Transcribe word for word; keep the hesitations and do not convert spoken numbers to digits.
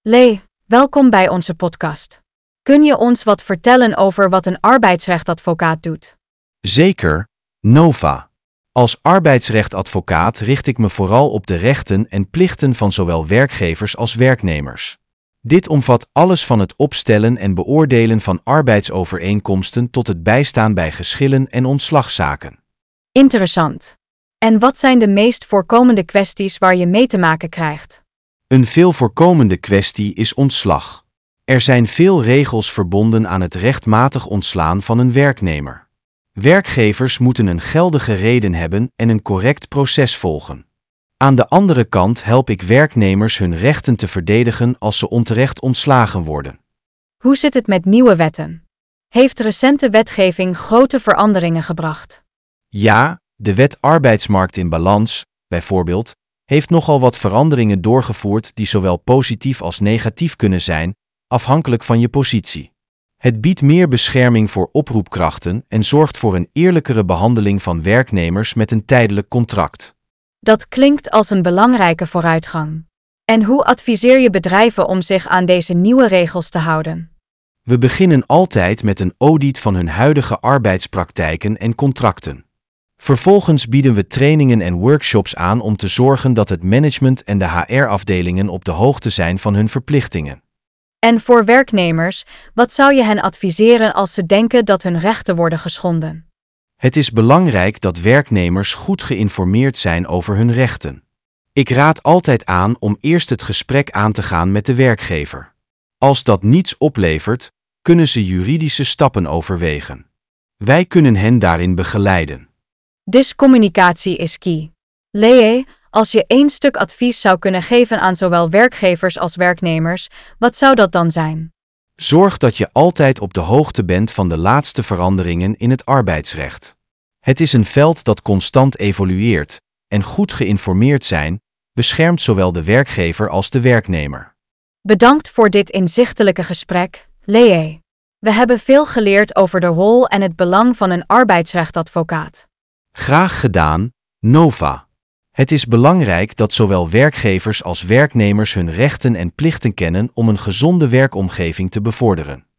Lee, welkom bij onze podcast. Kun je ons wat vertellen over wat een arbeidsrechtadvocaat doet? Zeker, Nova. Als arbeidsrechtadvocaat richt ik me vooral op de rechten en plichten van zowel werkgevers als werknemers. Dit omvat alles van het opstellen en beoordelen van arbeidsovereenkomsten tot het bijstaan bij geschillen en ontslagzaken. Interessant. En wat zijn de meest voorkomende kwesties waar je mee te maken krijgt? Een veel voorkomende kwestie is ontslag. Er zijn veel regels verbonden aan het rechtmatig ontslaan van een werknemer. Werkgevers moeten een geldige reden hebben en een correct proces volgen. Aan de andere kant help ik werknemers hun rechten te verdedigen als ze onterecht ontslagen worden. Hoe zit het met nieuwe wetten? Heeft recente wetgeving grote veranderingen gebracht? Ja, de wet arbeidsmarkt in balans, bijvoorbeeld, heeft nogal wat veranderingen doorgevoerd die zowel positief als negatief kunnen zijn, afhankelijk van je positie. Het biedt meer bescherming voor oproepkrachten en zorgt voor een eerlijkere behandeling van werknemers met een tijdelijk contract. Dat klinkt als een belangrijke vooruitgang. En hoe adviseer je bedrijven om zich aan deze nieuwe regels te houden? We beginnen altijd met een audit van hun huidige arbeidspraktijken en contracten. Vervolgens bieden we trainingen en workshops aan om te zorgen dat het management en de H R-afdelingen op de hoogte zijn van hun verplichtingen. En voor werknemers, wat zou je hen adviseren als ze denken dat hun rechten worden geschonden? Het is belangrijk dat werknemers goed geïnformeerd zijn over hun rechten. Ik raad altijd aan om eerst het gesprek aan te gaan met de werkgever. Als dat niets oplevert, kunnen ze juridische stappen overwegen. Wij kunnen hen daarin begeleiden. Dus communicatie is key. Lee, als je één stuk advies zou kunnen geven aan zowel werkgevers als werknemers, wat zou dat dan zijn? Zorg dat je altijd op de hoogte bent van de laatste veranderingen in het arbeidsrecht. Het is een veld dat constant evolueert, en goed geïnformeerd zijn beschermt zowel de werkgever als de werknemer. Bedankt voor dit inzichtelijke gesprek, Lee. We hebben veel geleerd over de rol en het belang van een arbeidsrechtadvocaat. Graag gedaan, Nova. Het is belangrijk dat zowel werkgevers als werknemers hun rechten en plichten kennen om een gezonde werkomgeving te bevorderen.